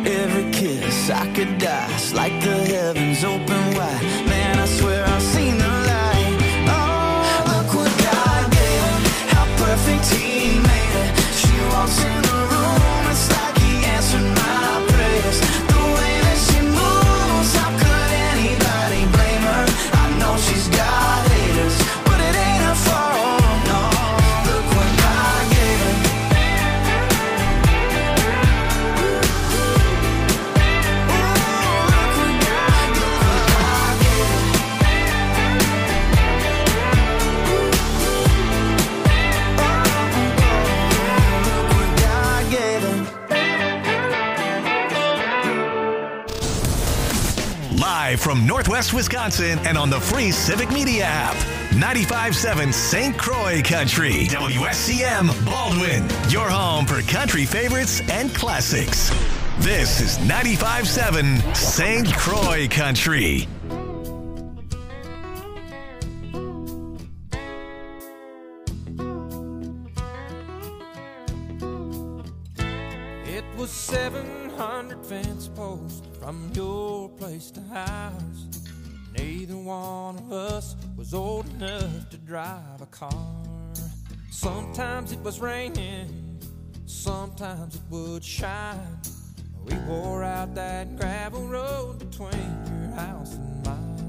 every kiss. I could die, like the heavens open wide. Man, I swear I've seen the light. Oh, look what God gave him, how perfect he made it. She walks in the room, it's like he answered my prayers. The way that she moves, how could anybody blame her? I know she's got haters, but it ain't her fault, no. Look what God gave her. Live from Northwest Wisconsin and on the free Civic Media app. 95.7 St. Croix Country. WSCM Baldwin. Your home for country favorites and classics. This is 95.7 St. Croix Country. It was 700 fence posts from your place to ours. Neither one of us was old enough to drive a car. Sometimes it was raining, sometimes it would shine. We wore out that gravel road between your house and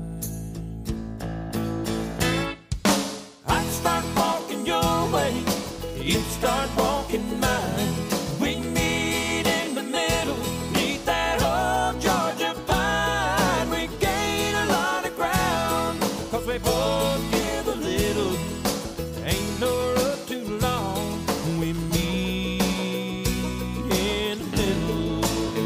mine. I'd start walking your way, you'd start walking mine. We meet in the middle, neath that old Georgia pine. We gain a lot of ground, 'cause we both give a little. Ain't no road too long, we meet in the middle.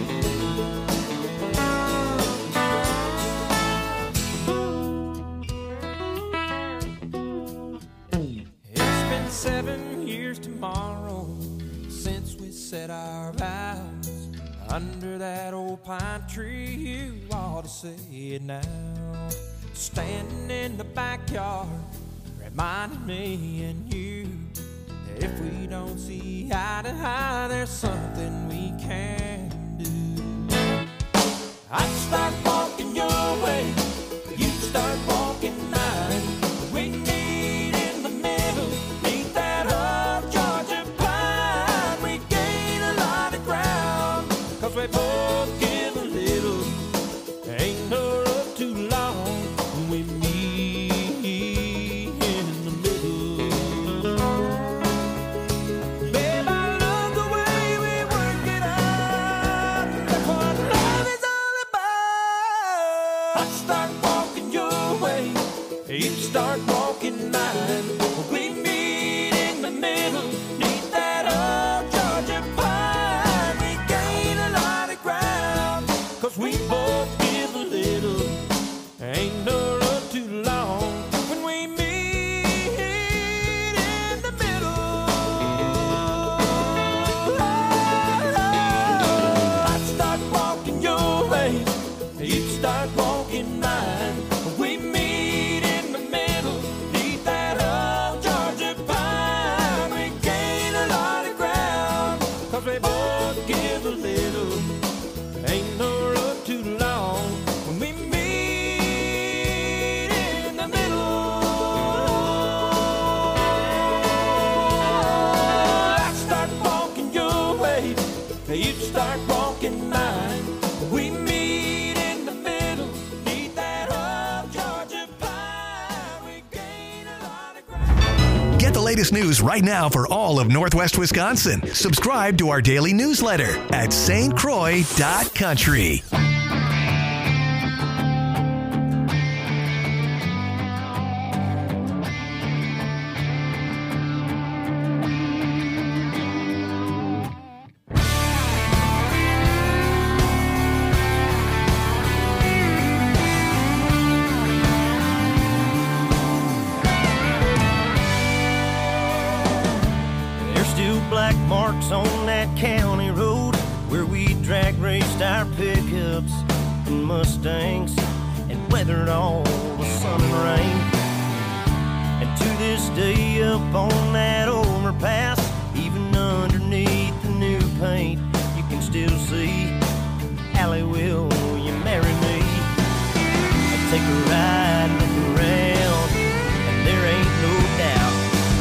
It's been 7 years tomorrow since we said our vows under that old pine tree. You ought to say it now. Standing in the backyard, reminding me and you that if we don't see eye to eye, there's something we can do. I'd start walking your way, you'd start walking mine. We meet in the middle, meet that old Georgia pine. We gain a lot of ground, 'cause we both give a little. Ain't no road too long, we meet in the middle. Babe, I love the way we work it out. That's what love is all about. I start walking your way, you start walking mine. We meet in the middle, neath that old Georgia pine. We gain a lot of ground, 'cause we both give a little. Ain't no road too long when we meet in the middle. I'd start walking your way, you'd start walking mine. We meet in the middle, neath that old Georgia pine. We gain a lot of ground, 'cause we both give a little. Ain't no road too long when we meet in the middle. I start walking your way, you'd start walking mine. We meet in the middle, neath that old Georgia pine. We gain a lot of ground. Get the latest news right now for all of Northwest Wisconsin. Subscribe to our daily newsletter at stcroix.country. There's still black marks on that county road where we drag raced our pickups and Mustangs and weathered all the sun and rain. And to this day up on that overpass, even underneath the new paint, you can still see Sally, will you marry me? I'll take a ride, look around, and there ain't no doubt.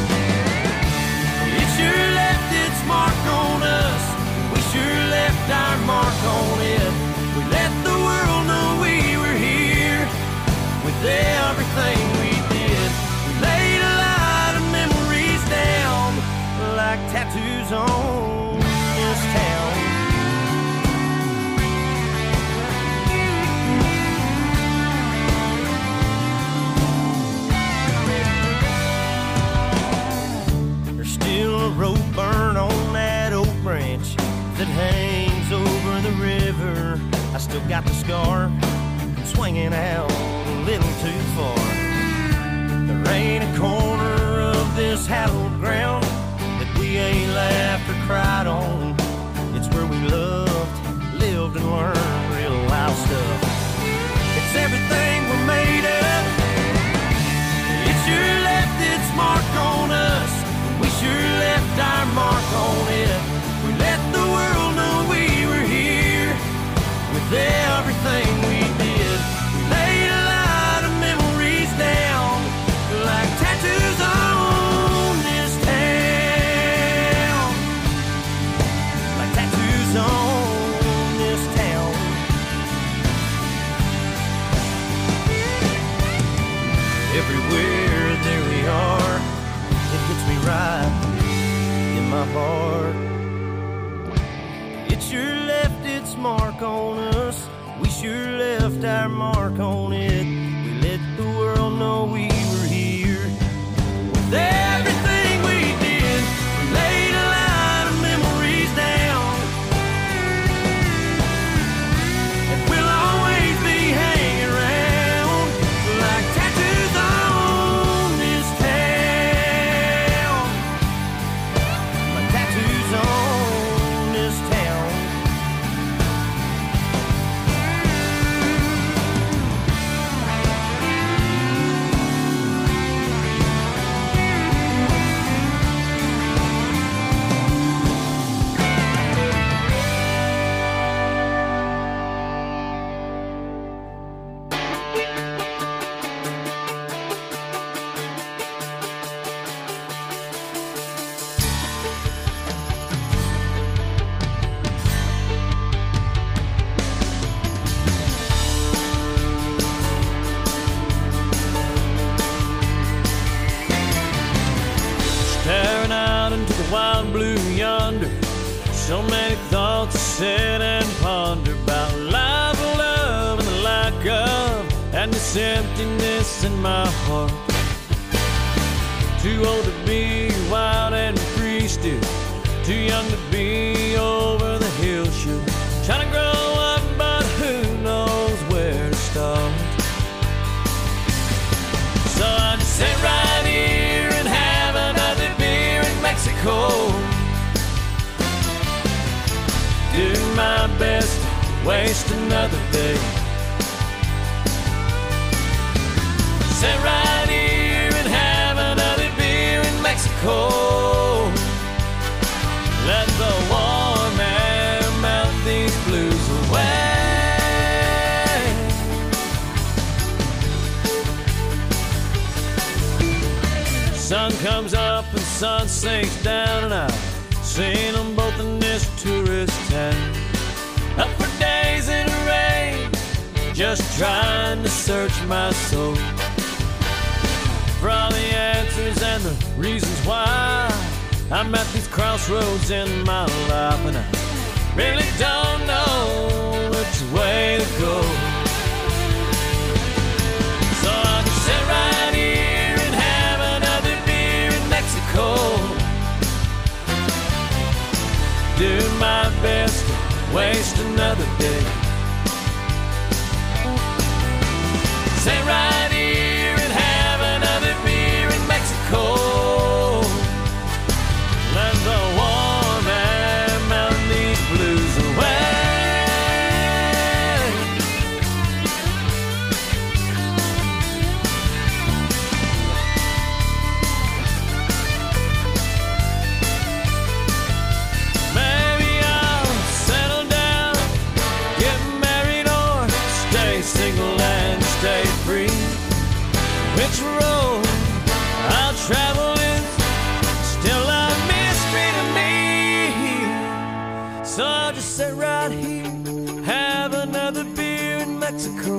It sure left its mark on us. We sure left our mark on it. We let the world know we were here with everything we did. We laid a lot of memories down like tattoos on this town. There's still a rope burn on that oak branch that hangs over the river. I still got the scar from swinging out a little too far. There ain't a corner of this hallowed ground that we ain't laughed or cried on. It's where we loved, lived, and learned real wild stuff. It's everything we're made of. It sure left its mark on us. We sure left our mark on it. We let the world know we were here with everything we did. We laid a lot of memories down like tattoos on this town. Like tattoos on this town. Everywhere there we are, it hits me right in my heart. It sure left its mark on us. We sure left our mark on it. We let the world know we were here with everything we did. We laid a lot of memories down, and we'll always be hanging around like tattoos on this town. Like tattoos on this town. Staring out into the wild blue yonder, so many thoughts to sit and ponder about life, love, and the lack of, and this emptiness in my heart. Too old to be wild and free still, too young to be over the hill sure. Trying to grow up, but who knows where to start. So I just sit right here and have another beer in Mexico. Do my best to waste another day. Sit right here and have another beer in Mexico. Let the warm air melt these blues away. Sun comes up and sun sinks down, and I've seen them both in this tourist town. Up for days in the rain, just trying to search my soul for all the answers and the reasons why I'm at these crossroads in my life, and I really don't know which way to go. So I'll just sit right here and have another beer in Mexico. Do my best to waste another day. Sit right here and have another beer in Mexico. Let the warm air melt these blues away. Maybe I'll settle down, get right here, have another beer in Mexico.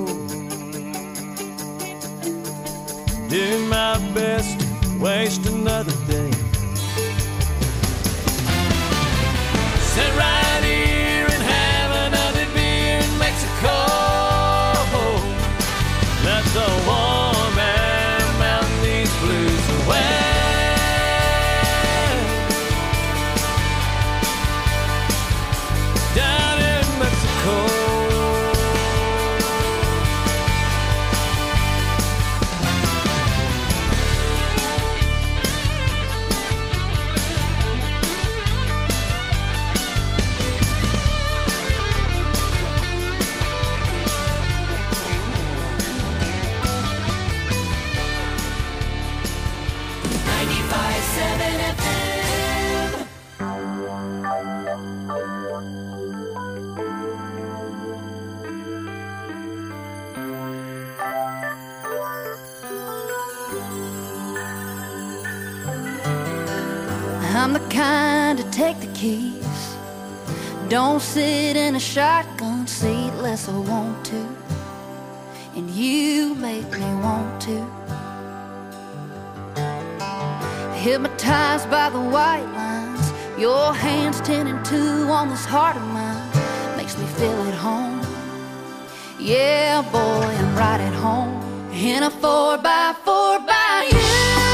Do my best to waste another day. Sit right here and have another beer in Mexico. Let the warm air melt these blues away. Down in Mexico. I'm the kind to take the keys, don't sit in a shotgun seat unless I want to, and you make me want to. Hypnotized by the white lines, your hands 10 and 2 on this heart of mine, makes me feel at home. Yeah, boy, I'm right at home in a 4x4 by you.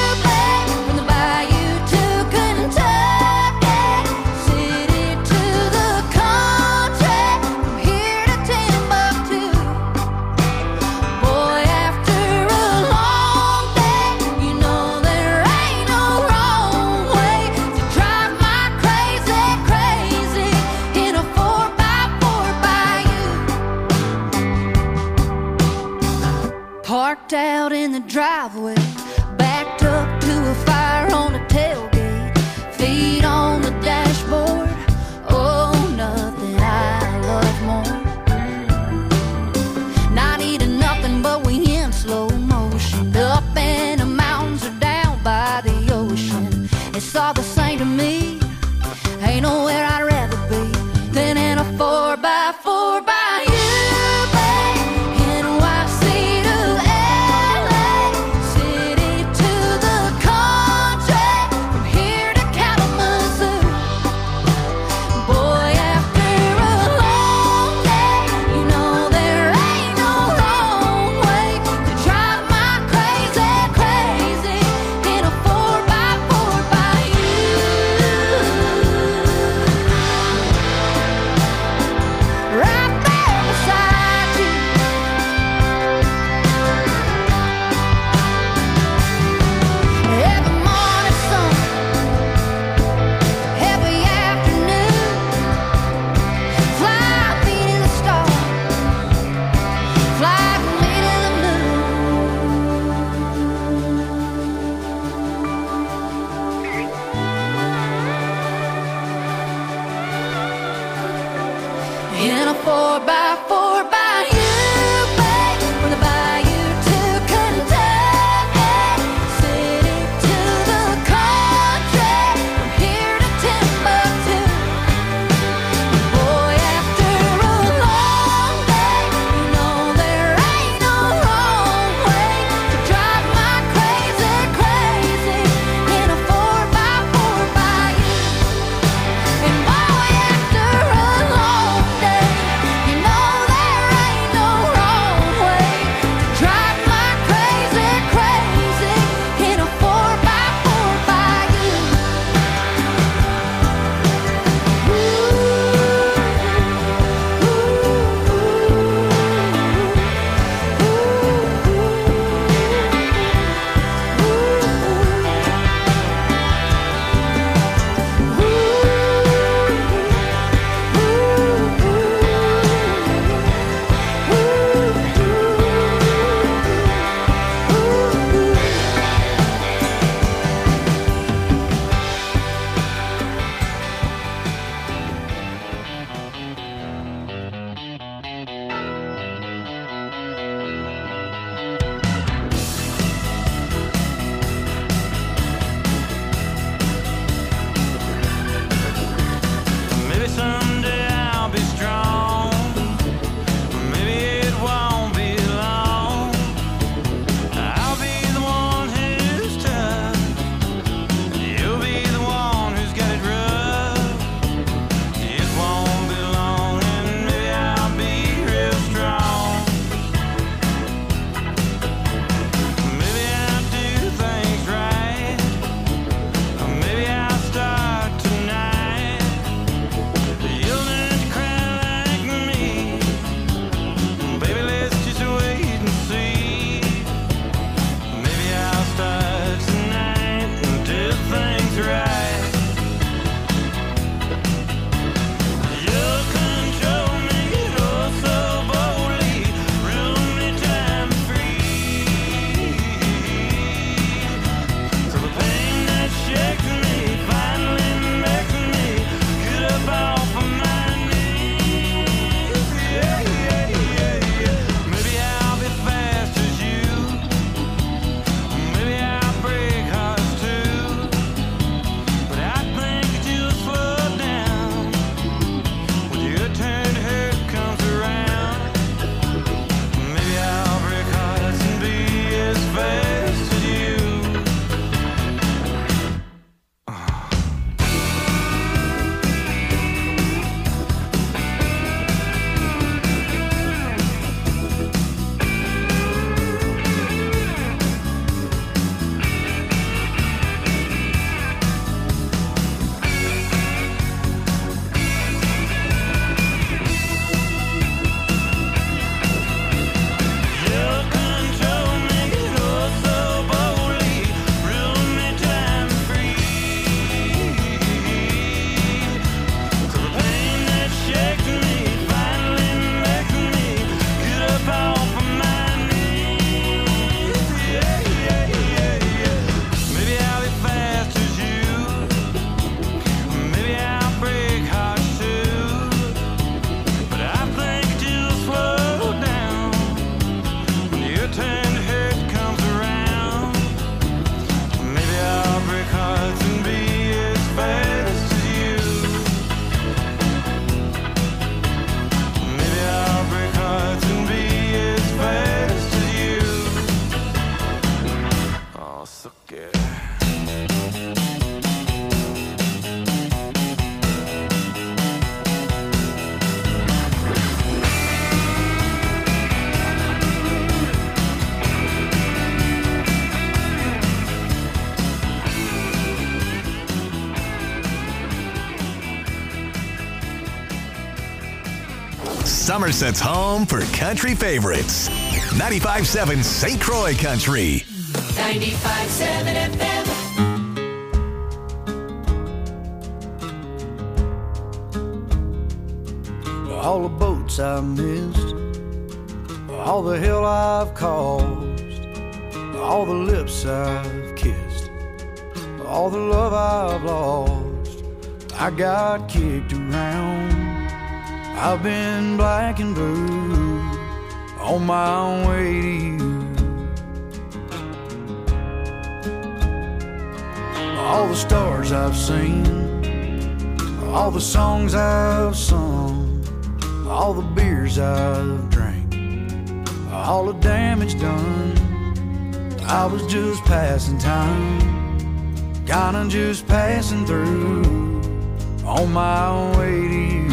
Parked out in the driveway, backed up to a fire on the tailgate, feet on the dashboard. Oh, nothing I love more. Not eating nothing, but we in slow motion, up in the mountains or down by the ocean. It's all the same to me, ain't nowhere I'd rather be than in a 4x4 by you. In a 4x4 by you, babe, from the bayou to Kentucky, city to the country, from here to Timbuktu. Boy, after a long day, you know there ain't no wrong way to drive my crazy, crazy in a 4x4 by you. And boy, after a long day, you know that Somerset's home for country favorites. 95.7 St. Croix Country. 95.7 FM. All the boats I've missed, all the hell I've caused, all the lips I've kissed, all the love I've lost. I got kicked around, I've been black and blue on my way to you. All the stars I've seen, all the songs I've sung, all the beers I've drank, all the damage done. I was just passing time, kinda just passing through on my way to you.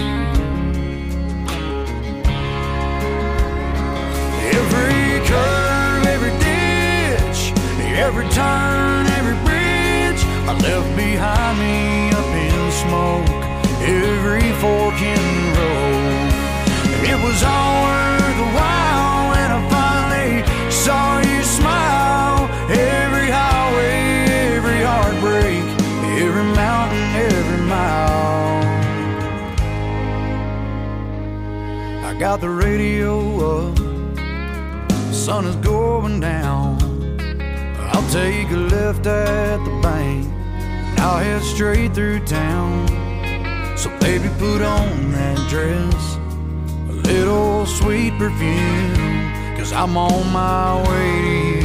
Every curve, every ditch, every turn, every bridge I left behind me up in smoke. Every fork in the road, it was all worth the while when I finally saw you smile. Every highway, every heartbreak, every mountain, every mile. I got the radio up, the sun is going down. I'll take a left at the bank, and I'll head straight through town. So baby, put on that dress, a little sweet perfume, 'cause I'm on my way to you.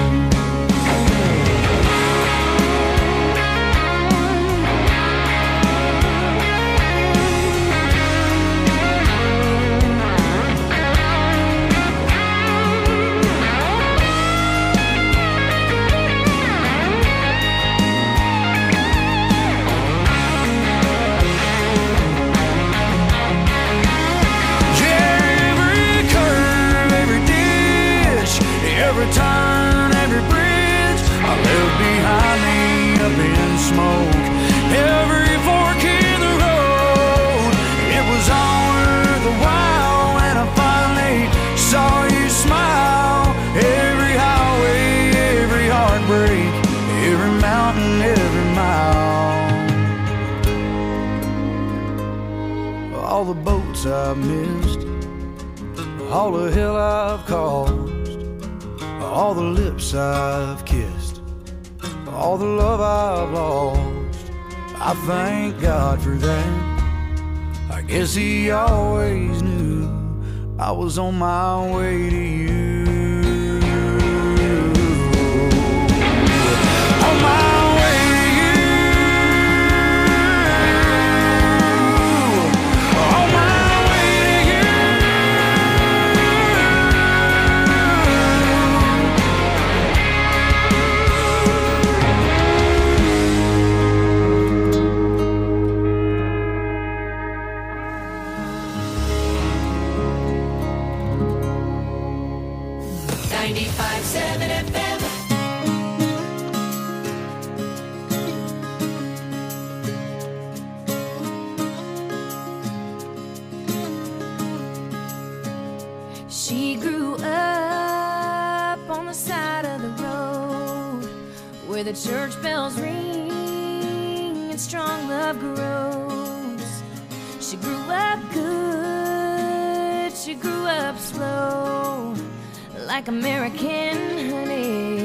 Every turn, every bridge I left behind me up in smoke. Every fork in the road, it was all worth the while when I finally saw you smile. Every highway, every heartbreak, every mountain, every mile. All the boats I've missed, all the hell I've caused, all the lips I've kissed, all the love I've lost. I thank God for that. I guess He always knew I was on my way to you. On my way to you. On my way to you. She grew up on the side of the road where the church bells ring and strong love grows. She grew up good, she grew up slow, like American honey.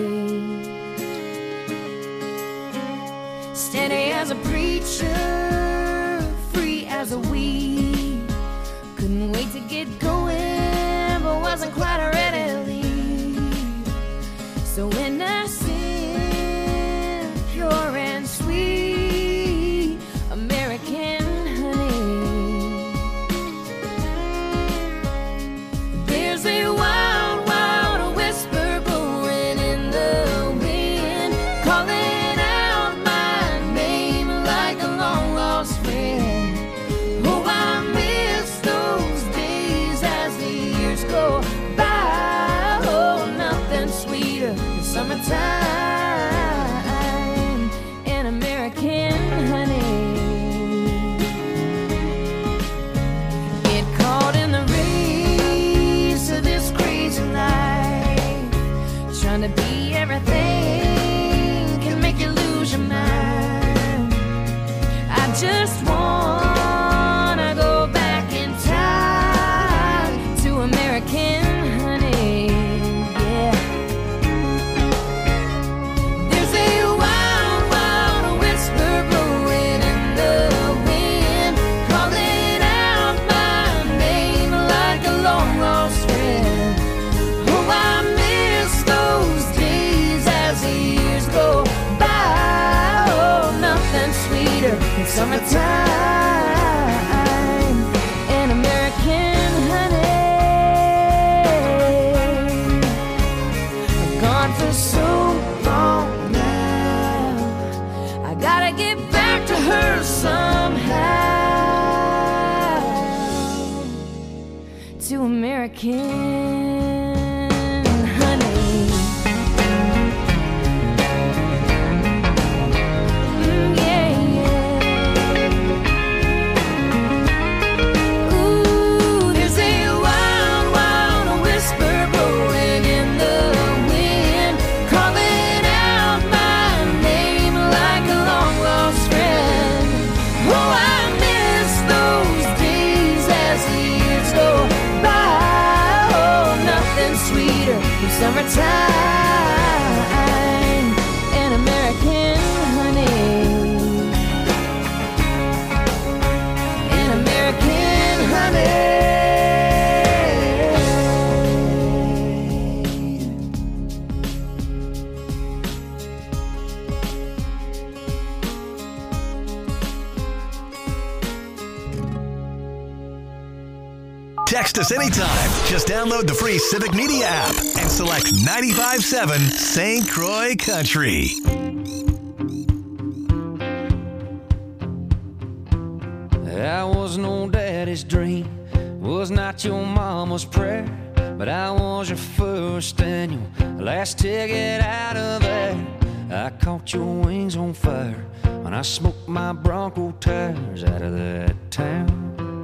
Steady as a preacher, free as a weed. Couldn't wait to get going, but wasn't quite ready to leave. So innocent, pure and sweet, American honey. There's a wild, wild whisper blowing in the wind, calling out my name like a long lost friend. Oh, I miss those days as the years go by. Oh, nothing sweeter than summertime and American honey. Get caught in the summertime and American honey. I'm gone for so long now. I gotta get back to her somehow. To American honey. Yeah, yeah. Ooh, there's a wild, wild whisper blowing in the wind, calling out my name like a long lost friend. Oh, I miss those days as the years go by. Oh, nothing sweeter than summertime and American honey. And American honey. Text us anytime. Just download the free Civic Media app and select 95.7 St. Croix Country. I was no daddy's dream, was not your mama's prayer, but I was your first and your last ticket out of there. I caught your wings on fire when I smoked my Bronco tires out of that town.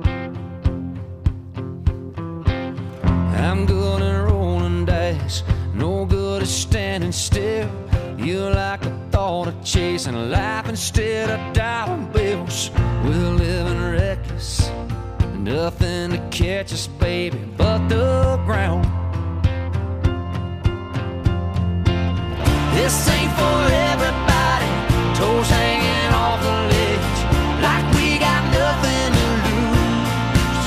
I'm good at rolling dice, no good at standing still. You like the thought of chasing life instead of dollar bills. We're living reckless, nothing to catch us, baby, but the ground. This ain't for everybody, toes hanging off the ledge, like we got nothing to lose.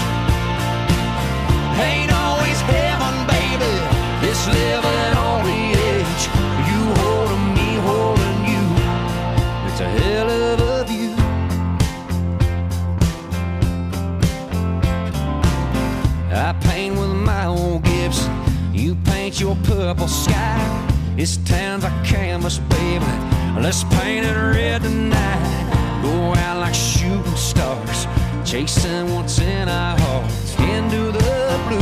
Ain't always heaven, baby, this living on the edge. You holding me, holding you, it's a hell of a view. I paint with my old Gibson, you paint your purple sky. This town's a canvas, baby, let's paint it red tonight. Go out like shooting stars, chasing what's in our hearts, into the blue.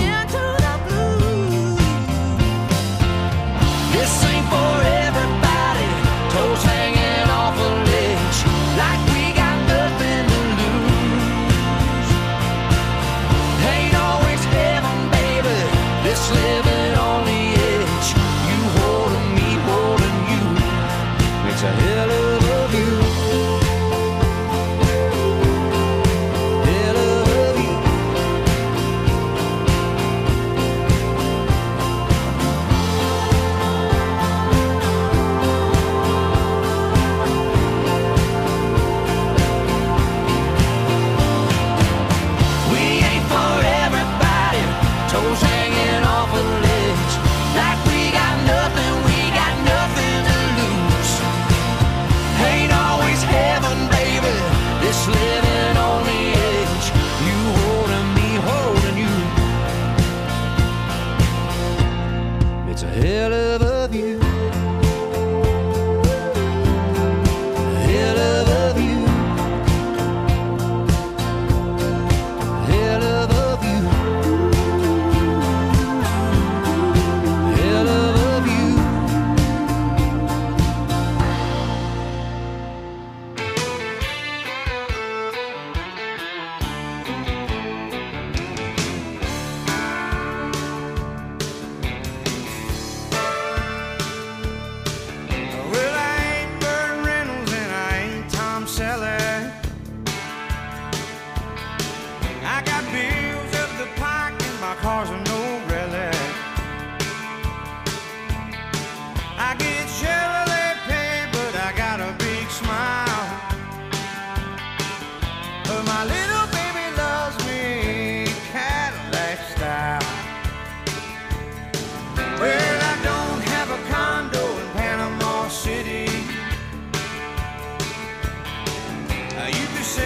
This ain't for everybody, toes hanging off a ledge, like we got nothing to lose. Ain't always heaven, baby, this living on the edge. You holding me, holding you, it's a hell of a view. Hell of a view. We ain't for everybody, toes hanging off a ledge, like we got nothing to lose. Ain't always heaven, baby, this living on the edge. You holding me, holding you, it's a hell of a view. Hell of a view. Hell of a view. Hell of a view. Well, I ain't Burt Reynolds and I ain't Tom Selleck. I got bills up the pike and my car's a no relic. I get Chevrolet pay, but I got a big smile. But my little baby loves me Cadillac style. Well, I don't have a condo in Panama City. You could say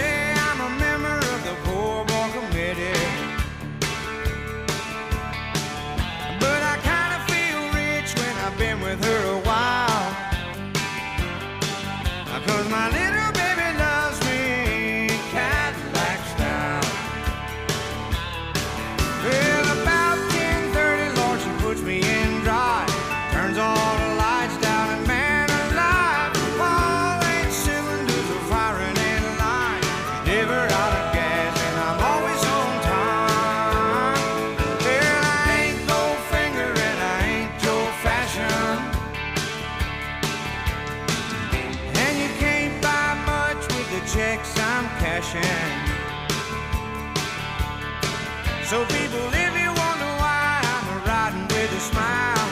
So people, if you wonder why I'm riding with a smile,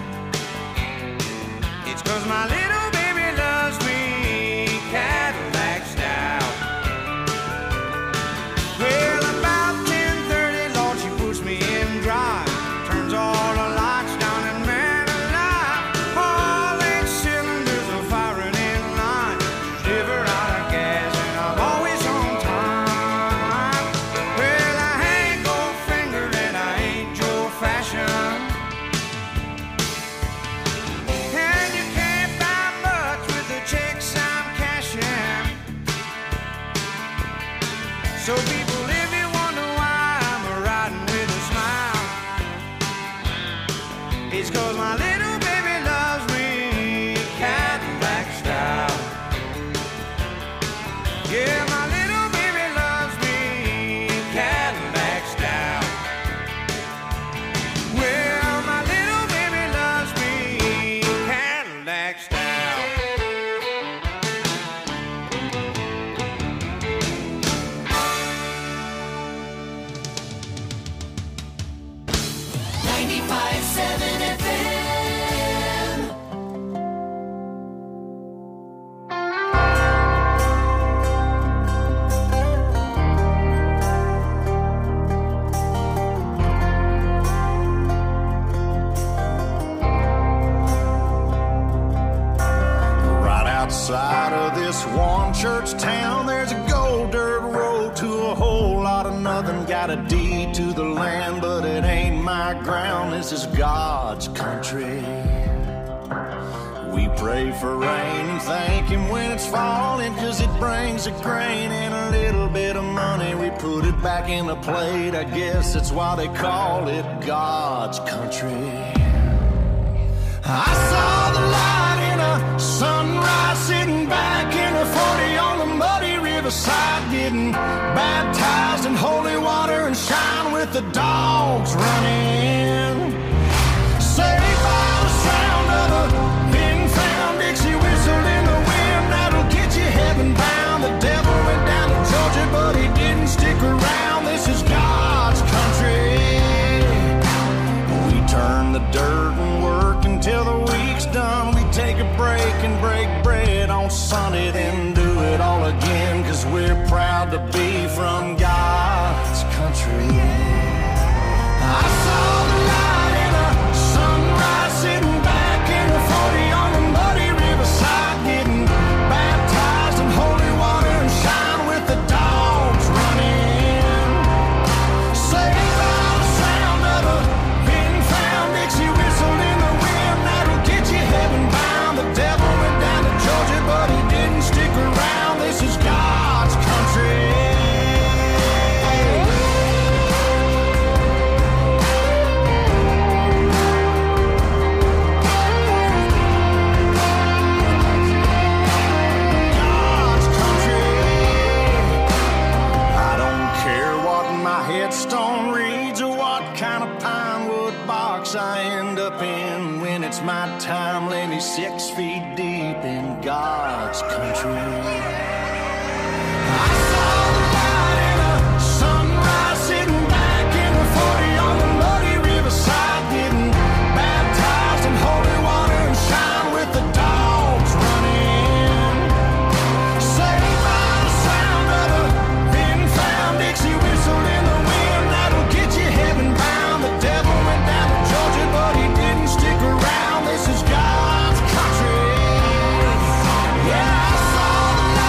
it's 'cause my little baby loves me Cadillac style. Well, about 10:30, Lord, she puts me in drive, turns all the lights down and man alive, all 8 cylinders are firing in line, never out of gas and I'm always on time. Well, I ain't gold-fingered and I ain't Joe-fashioned, and you can't buy much with the checks I'm cashing. So people, if you wonder why I'm riding with a smile, it's 'cause my little baby loves me Cadillac style. Yeah, my little baby loves me Cadillac style. Well, my little baby loves me Cadillac style. 95.7 FM. Right outside of this one church town, there's a gold dirt road to a whole lot of nothing. Got a deed to the land, but it ain't my ground. This is God's country. We pray for rain and thank Him when it's falling, 'cause it brings a grain and a little bit of money. We put it back in the plate, I guess that's why they call it God's country. I saw the light in a sunrise, sitting back in a 40 on the muddy riverside, getting baptized in holy water and shine with the dogs running. Saved by the sound of a pin-found Dixie whistle in the wind that'll get you heaven bound. The devil went down to Georgia, but he didn't stick around. This is God's country. We turn the dirt and work until the week's done. We take a break and break bread on Sunday, then do it all again, 'cause we're proud to be from God's country. I saw the light in a sunrise, sitting back in a 40 on the muddy riverside, getting baptized in holy water and shine with the dogs running. Saved by the sound of a pin-found Dixie whistle in the wind that'll get you heaven bound. The devil went down to Georgia, but he didn't stick around. This is God's country. God's country. I don't care what my headstone reads or what kind of pine wood box I end up in. When it's my time, lay me 6 feet deep in God's country. I saw the light in a sunrise, sitting back in a 40 on the muddy riverside, getting baptized in holy water and shine with the dogs running. Saved by the sound of a pin-found Dixie whistle in the wind that'll get you heaven bound. The devil went down to Georgia, but he didn't stick around. This is God's country. Yeah, I saw the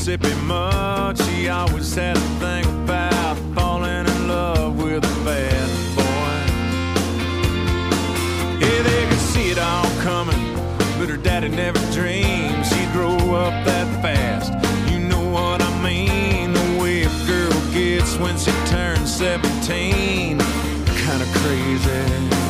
Mississippi much. He always had a thing about falling in love with a bad boy. Yeah, they could see it all coming, but her daddy never dreamed she'd grow up that fast. You know what I mean? The way a girl gets when she turns 17. Kinda crazy.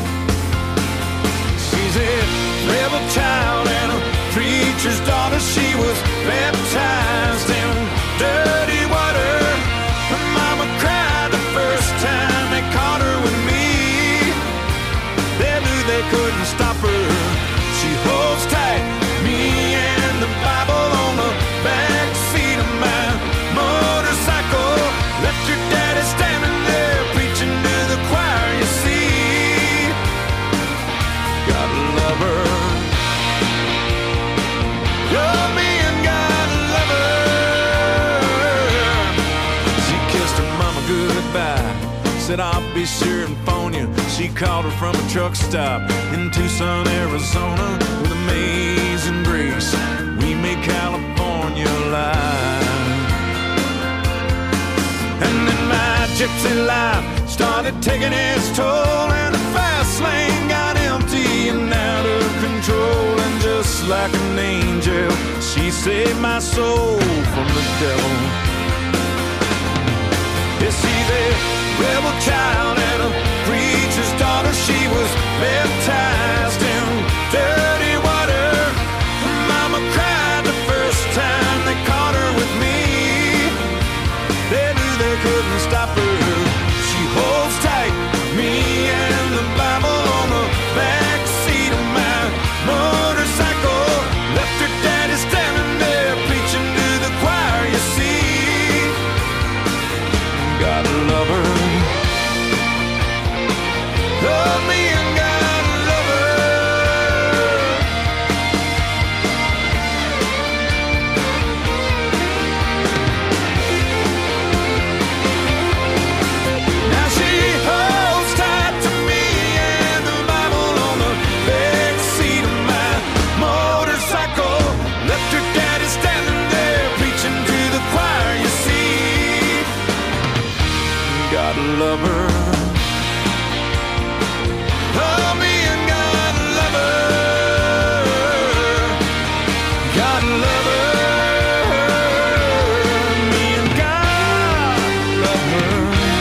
She's a rebel child and a preacher's daughter. She was baptized in dirty water. Her mama cried the first time they caught her with me. They knew they couldn't stop her. She holds tight, me and the Bible on the back seat of my motorcycle. Left your daddy standing there preaching to the choir, you see. Gotta love her. Love me and gotta love her. She kissed her mama goodbye, said I'll be sure and phone you. She called her from a truck stop in Tucson, Arizona. With amazing grace, we made California alive. And then my gypsy life started taking its toll, and the fast lane got empty and out of control. And just like an angel, she saved my soul from the devil. Yes, she's a rebel child and a preacher's daughter. She was baptized in dirty water. Her mama cried the first time they caught her with me. They knew they couldn't stop her. She holds tight, me and the Bible on the back seat of my motorcycle. Left her daddy standing there preaching to the choir, you see. Gotta love her. Love me and gotta love her. Now she holds tight to me and the Bible on the back seat of my motorcycle. Left her daddy standing there preaching to the choir, you see. Gotta love her. Love me and gotta love her. Gotta love her. Me and God love her.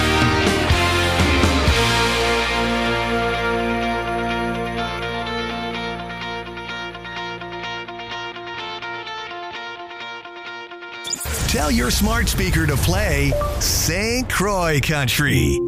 Tell your smart speaker to play St. Croix Country.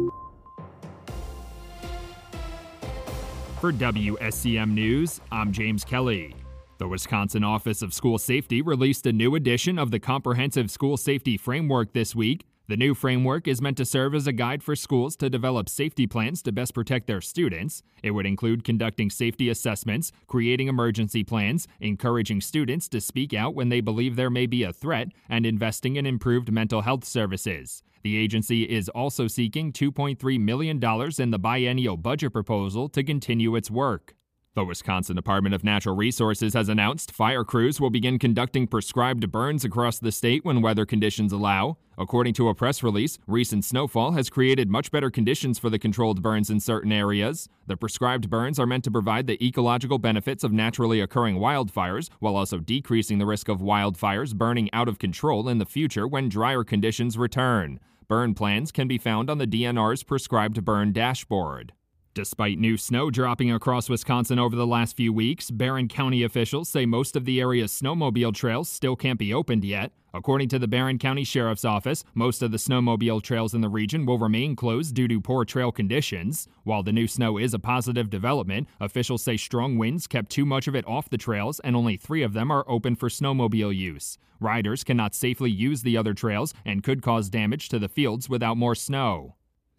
For WSCM News, I'm James Kelly. The Wisconsin Office of School Safety released a new edition of the Comprehensive School Safety Framework this week. The new framework is meant to serve as a guide for schools to develop safety plans to best protect their students. It would include conducting safety assessments, creating emergency plans, encouraging students to speak out when they believe there may be a threat, and investing in improved mental health services. The agency is also seeking $2.3 million in the biennial budget proposal to continue its work. The Wisconsin Department of Natural Resources has announced fire crews will begin conducting prescribed burns across the state when weather conditions allow. According to a press release, recent snowfall has created much better conditions for the controlled burns in certain areas. The prescribed burns are meant to provide the ecological benefits of naturally occurring wildfires, while also decreasing the risk of wildfires burning out of control in the future when drier conditions return. Burn plans can be found on the DNR's prescribed burn dashboard. Despite new snow dropping across Wisconsin over the last few weeks, Barron County officials say most of the area's snowmobile trails still can't be opened yet. According to the Barron County Sheriff's Office, most of the snowmobile trails in the region will remain closed due to poor trail conditions. While the new snow is a positive development, officials say strong winds kept too much of it off the trails and only 3 of them are open for snowmobile use. Riders cannot safely use the other trails and could cause damage to the fields without more snow.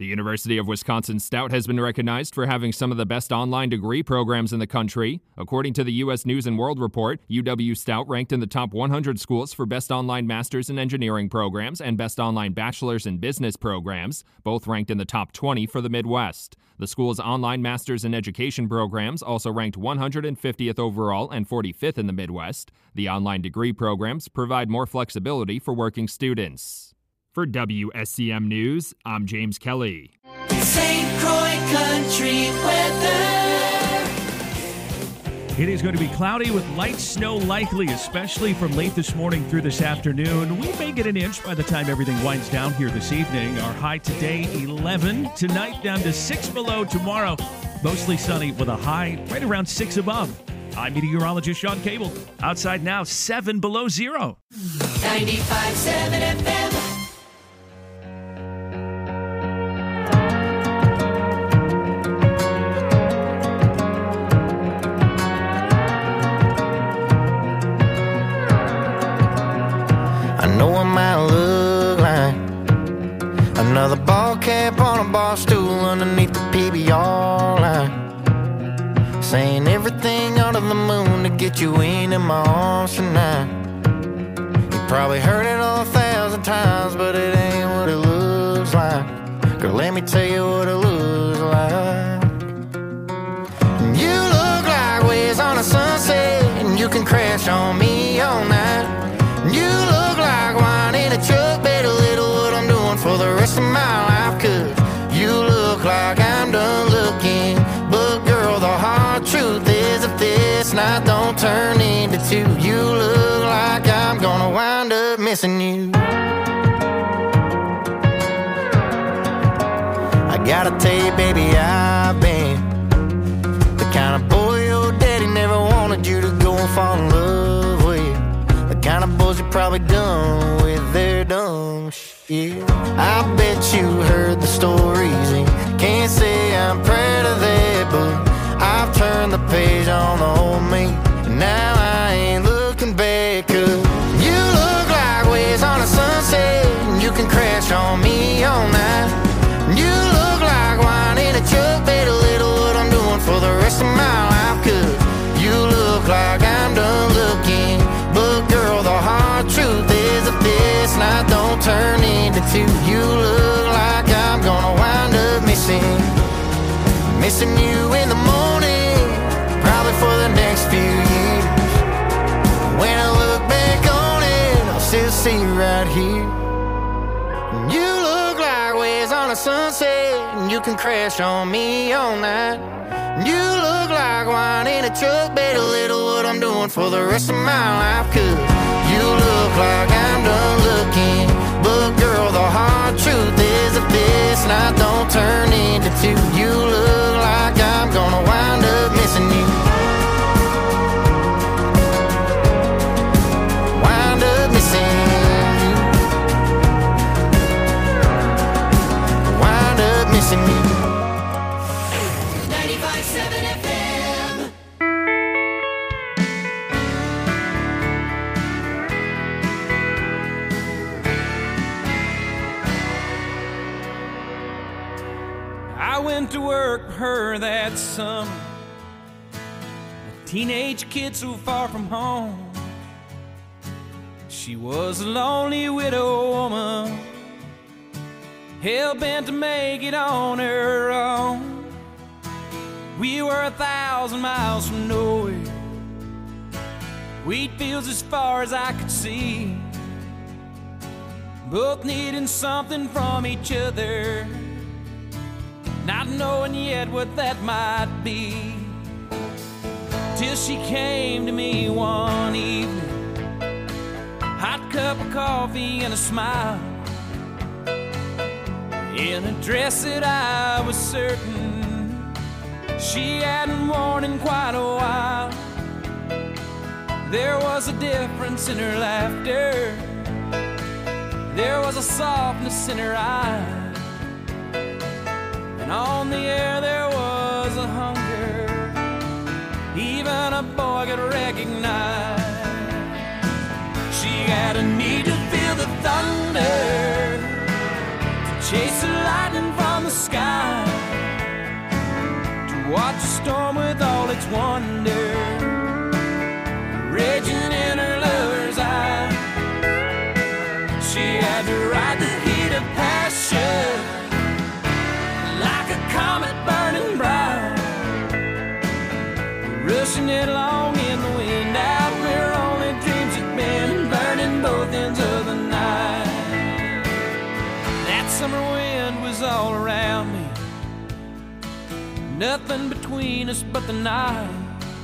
The University of Wisconsin Stout has been recognized for having some of the best online degree programs in the country. According to the U.S. News & World Report, UW Stout ranked in the top 100 schools for best online master's in engineering programs and best online bachelor's in business programs, both ranked in the top 20 for the Midwest. The school's online master's in education programs also ranked 150th overall and 45th in the Midwest. The online degree programs provide more flexibility for working students. For WSCM News, I'm James Kelly. St. Croix Country weather. It is going to be cloudy with light snow likely, especially from late this morning through this afternoon. We may get an inch by the time everything winds down here this evening. Our high today, 11. Tonight, down to 6 below. Tomorrow, mostly sunny with a high right around 6 above. I'm meteorologist Sean Cable. Outside now, 7 below zero. 95.7 FM. I know I might look like another ball cap on a bar stool underneath the PBR line, saying everything under the moon to get you into my arms tonight. You probably heard it 1,000 times, but it ain't what it looks like. Girl, let me tell you what it looks like. You look like waves on a sunset, and you can crash on me all night. You look like wine in a truck, better little what I'm doing for the rest of my life. Cause you look like I'm done looking, but girl, the hard truth is if this night don't turn into two, you look like I'm gonna wind up missing you. I gotta tell you, baby, I've been the kind of boy your daddy never wanted you to go and fall in love with. Kind of boys you probably done with their dumb shit. I bet you heard the stories and can't say I'm proud of that, but I've turned the page on the old me, and now I ain't looking back. Cause you look like waves on a sunset, and you can crash on me all night. You look like wine in a truck, bet a little what I'm doing for the rest of my life. Cause you look like I'm done looking, but girl, the hard truth is if this night don't turn into two, you look like I'm gonna wind up missing you in the morning, probably for the next few years. When I look back on it, I'll still see you right here. You look like waves on a sunset, and you can crash on me all night. You look like wine in a truck, bet a little what I'm doing for the rest of my life. Cause you look like I'm done looking, but girl, the hard truth is if this night don't turn into two, you look like I'm gonna wind up missing you. Wind up missing you. Wind up missing you. 95.7 FM. I went to work for her that summer, a teenage kid so far from home. She was a lonely widow woman, hell-bent to make it on her own. We were 1,000 miles from nowhere, wheat fields as far as I could see, both needing something from each other, not knowing yet what that might be. Till she came to me one evening, hot cup of coffee and a smile, in a dress that I was certain she hadn't worn in quite a while. There was a difference in her laughter, there was a softness in her eyes, and on the air there was a hunger even a boy could recognize. She had a need to feel the thunder, to chase the lightning from the wonder raging in her lover's eye. She had to ride the heat of passion like a comet burning bright, rushing it along in the wind out where only dreams had been, burning both ends of the night. That summer wind was all around me, nothing between us but the night.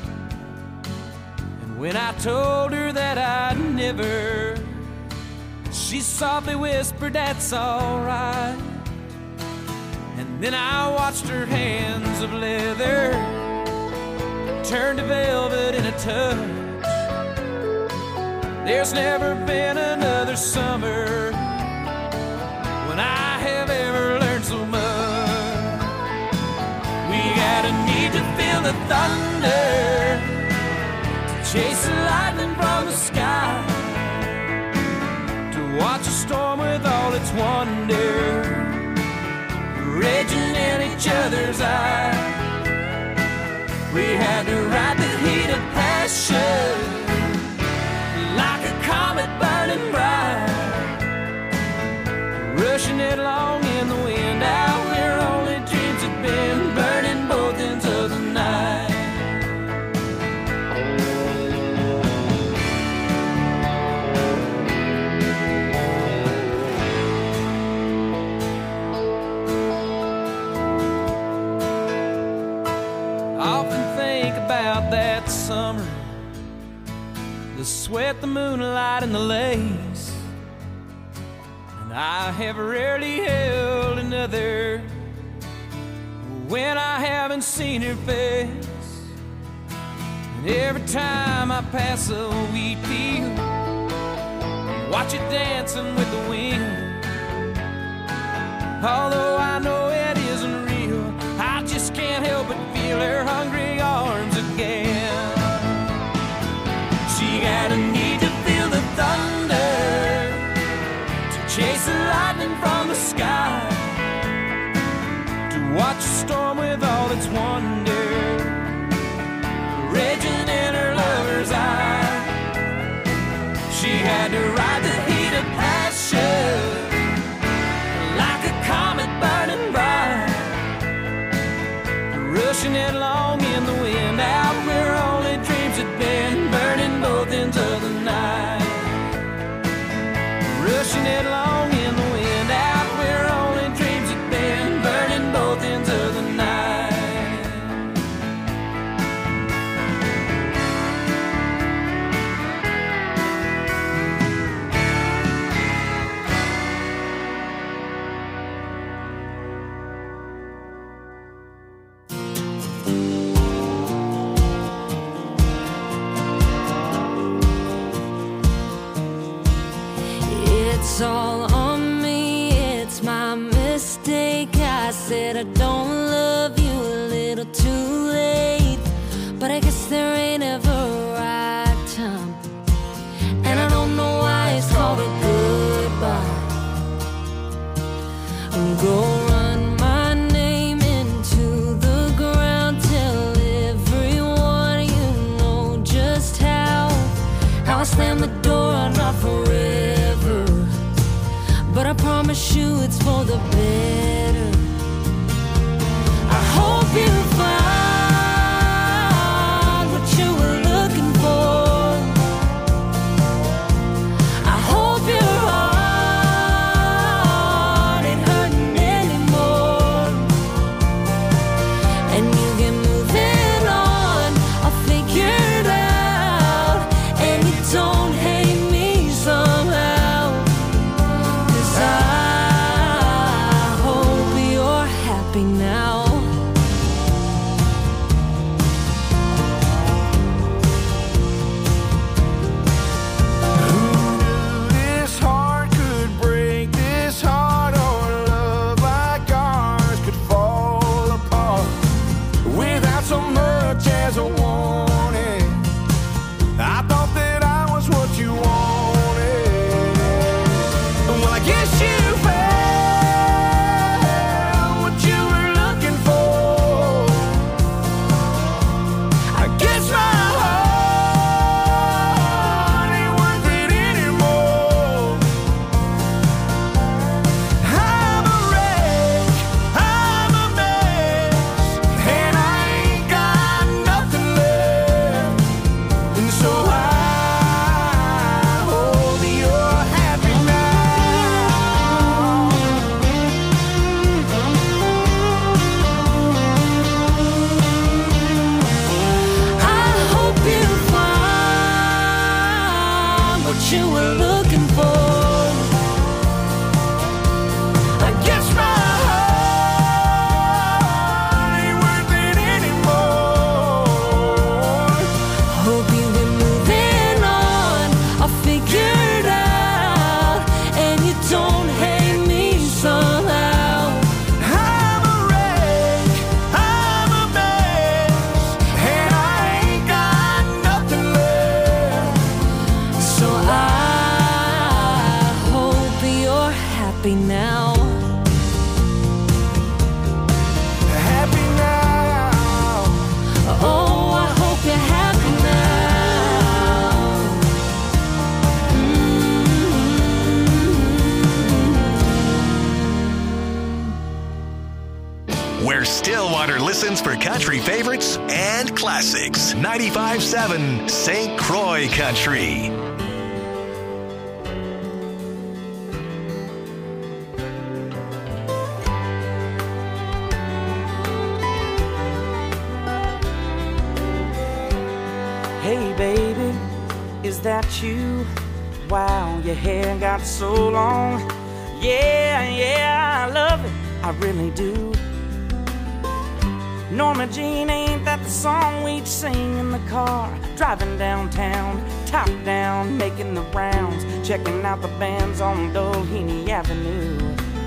And when I told her that I'd never, she softly whispered, "That's all right." And then I watched her hands of leather turn to velvet in a touch. There's never been another summer when I have ever learned so much. We had a need to feel the thunder, to chase the lightning from the sky, to watch a storm with all its wonder raging in each other's eyes. We had to ride the heat of passion like a comet burning bright, rushing it along in the wind out where only dreams had been, burning both ends of the night. I often think about that summer, the sweat, the moonlight, and the lace. And I have rarely held another when I haven't seen her face. And every time I pass a wheat field, watch it dancing with the wind. Although I know it isn't real, I just can't help but feel her hungry arms again. She got a need to feel the thunder, to chase the lightning from the sky, to watch a storm with all its wonder raging in her lover's eye. She had to ride the heat of passion like a comet burning bright, rushing it along in the wind out where only dreams had been, burning both ends of the night, rushing it along in the wind out where only dreams had been, burning both ends of the night. It's all on me, it's my mistake. I said I don't love you a little too late, but I guess there ain't ever a right time. And I don't know why it's called a goodbye. Go run my name into the ground, tell everyone you know just how I slam the door, not forever, but I promise you it's for the better. I hope you find what you were looking for. I hope your heart ain't hurting anymore, and you get moving on. I'll figure it out, and you don't hate me somehow. 'Cause I hope you're happy now. happy now. Happy now. Oh, I hope you're happy now. Where Stillwater listens for country favorites and classics. 95.7 St. Croix Country. Hey baby, is that you? Wow, your hair got so long. Yeah, I love it, I really do. Norma Jean, ain't that the song we'd sing in the car? Driving downtown, top down, making the rounds, checking out the bands on Doheny Avenue.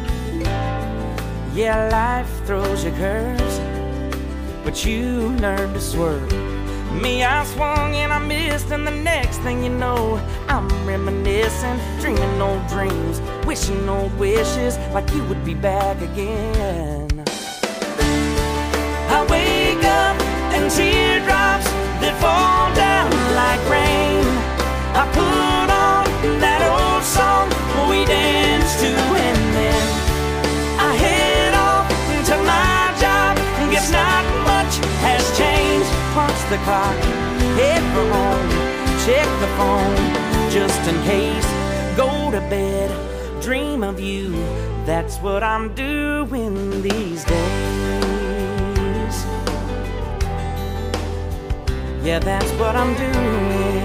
Yeah, life throws you curves, but you learn to swerve. Me, I swung and I missed, and the next thing you know, I'm reminiscing, dreaming old dreams, wishing old wishes, like you would be back again. I wake up and teardrops that fall down like rain. I put on that old song we danced to, and then I head off to my job. Guess not much has changed. Punch the clock, head for home, check the phone, just in case. Go to bed, dream of you. That's what I'm doing these days. Yeah, that's what I'm doing.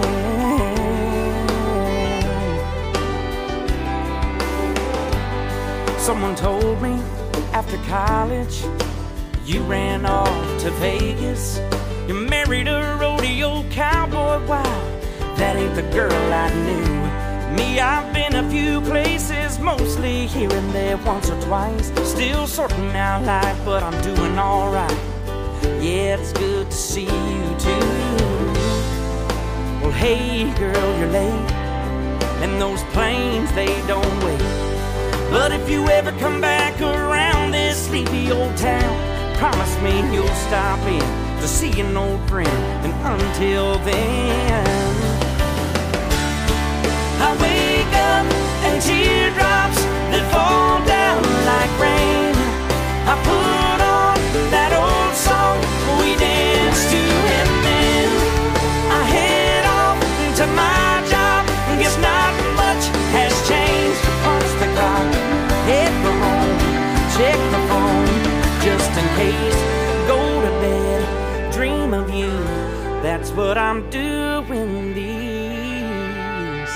Someone told me after college you ran off to Vegas. You married a rodeo cowboy. Wow, that ain't the girl I knew. Me, I've been a few places, mostly here and there, once or twice. Still sorting out life, but I'm doing alright. Yeah, it's good to see you too. Well, hey girl, you're late, and those planes, they don't wait. But if you ever come back around this sleepy old town, promise me you'll stop in to see an old friend. And until then, I wake up and teardrops that fall down like rain. I put on that old song we danced to, and then I head off to my job. Guess not much has changed. Punch the clock, head for home, check the phone, just in case. Go to bed, dream of you. That's what I'm doing these.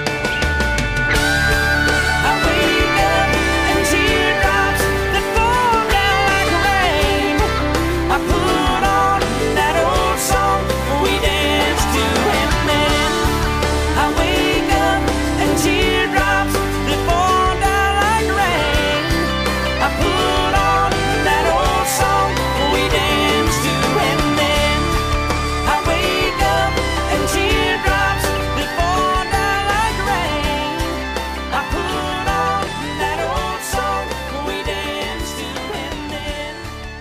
I wake up and teardrops that fall down like rain. I put on that old song we danced to, and then I wake up and teardrops that fall down like rain. I put on that old song we danced to, and then I wake up and teardrops that fall down like rain. I put on that old song we danced to, and then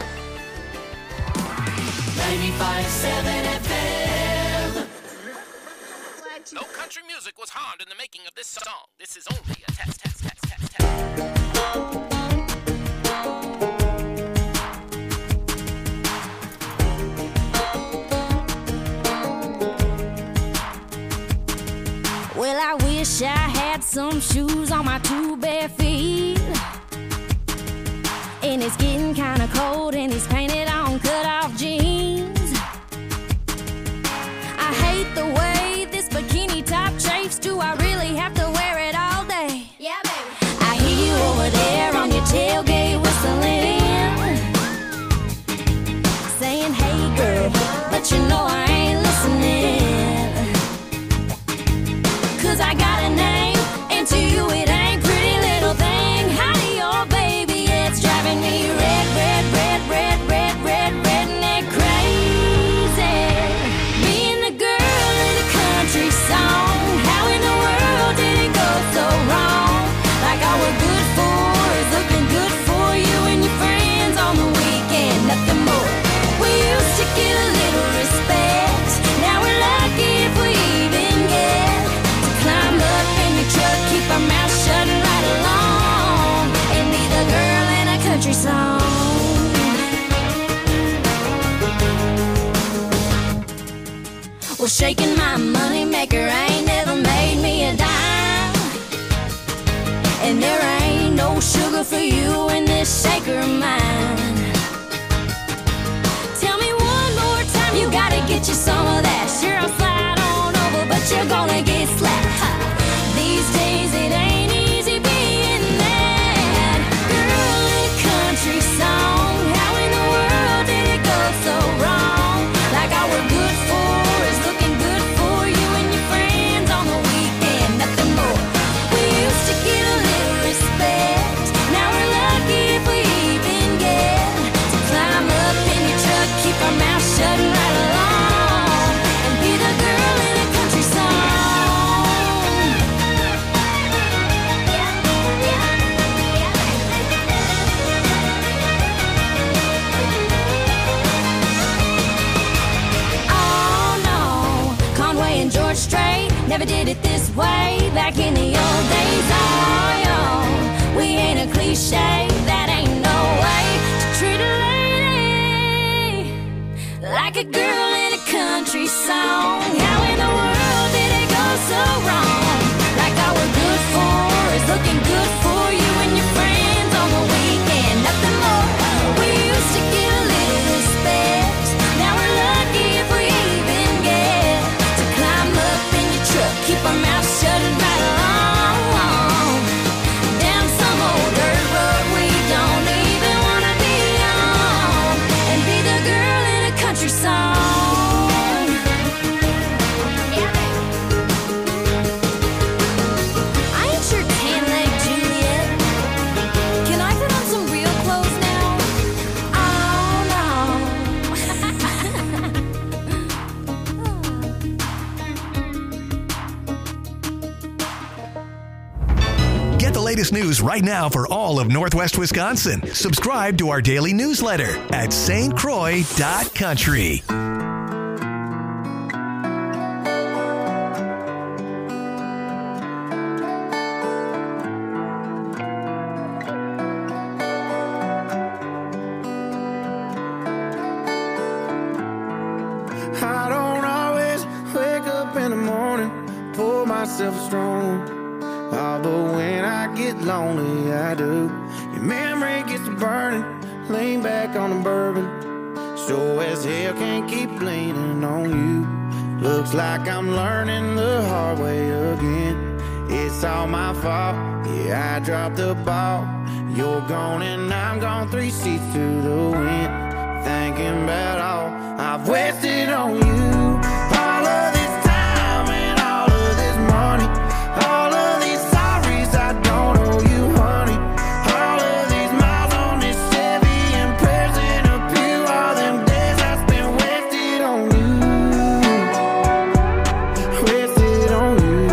95.7 FM. No country music was harmed in the making of this song. This is only a test. Well, I wish I had some shoes on my two bare feet. And it's getting kinda cold and he's painted on cut-off jeans. I hate the way this bikini top chafes. Do I really have to wear it all day? Yeah, baby. I hear you over there on your tailgate whistling, saying, hey girl, but you know I ain't listening. 'Cause I got a name, and to you it ain't pretty little thing. Howdy, oh baby, it's driving me red, red, shaking my money maker. Ain't never made me a dime. And there ain't no sugar for you in this shaker of mine. Tell me one more time, you gotta get you some of that. Sure, I'll slide on over, but you're gonna get slapped. Ha. These days it ain't easy being that girl in a country song. How in the world did it go so wrong? Like all we're good for is looking good for you and your friends on the weekend, nothing more. We used to get a little respect. Now we're lucky if we even get to climb up in your truck, keep our mouth shut and ride along, and be the girl in a country song. Oh no, Conway and George Strait never did it this way back in the old days. Oh, yo, we ain't a cliche, that ain't no way to treat a lady like a girl in a country song. How in the world did it go so wrong? Like all we're good for is looking good for you and your friends on the weekend, nothing more. We used to get a little respect. Now we're lucky if we even get to climb up in your truck, keep our mouth shut and ride along down some old dirt road we don't even wanna be on, and be the girl in a country song. I ain't your tan-leg Juliet. Can I put on some real clothes now? Oh no. Get the latest news right now for all of Northwest Wisconsin. Subscribe to our daily newsletter at stcroix.country. I don't always wake up in the morning, pour myself strong. Oh, but when I get lonely, I do. Your memory gets to burning, lean back on the bourbon. Sure as hell can't keep leaning on you. Looks like I'm learning the hard way again. It's all my fault, yeah, I dropped the ball. You're gone and I'm gone, 3 seats to the wind. Thinking about all I've wasted on you. All of this time and all of this money. All of these sorries I don't owe you, honey. All of these miles on this Chevy and prayers in a pew. All them days I spent wasted on you. Wasted on you.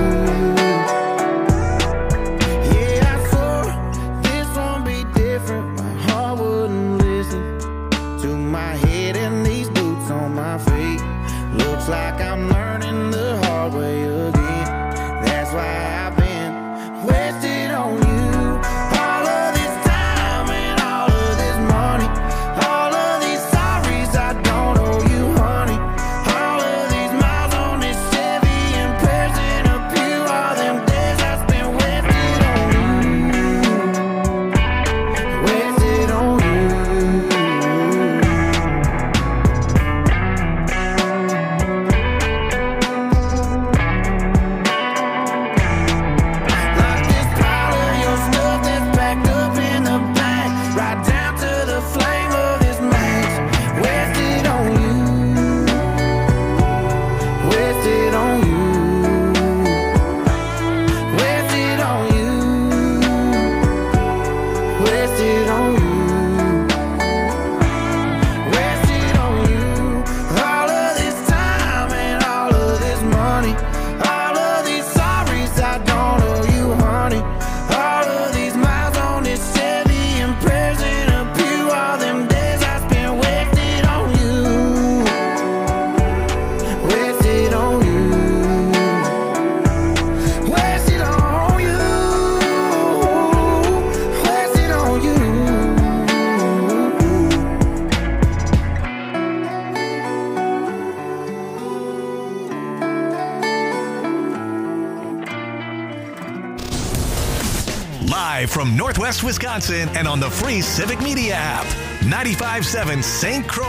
Yeah, I swore this won't be different. My heart wouldn't listen to my head and these boots on my feet. Looks like I'm learning the hard way again. That's why I've been wasted on you. All of this time and all of this money. All of these sorries I don't owe you, honey. All of these miles on this Chevy and prayers in a pew. All them days I spent wasted on you. Wasted on you. Like this pile of your stuff that's packed up in the back, right down to the flame of this match. Wasted on you. Wasted on you. Wasted on you. Wasted on you. Wasted on you. All of this time and all of this money. All of these sorries I don't owe you, honey. All of these miles on this Chevy and prayers in a pew. All them days I spent wasted on you. Wasted on you. Wasted on you. Wasted on you. from Northwest Wisconsin and on the free Civic Media app. 95.7 St. Croix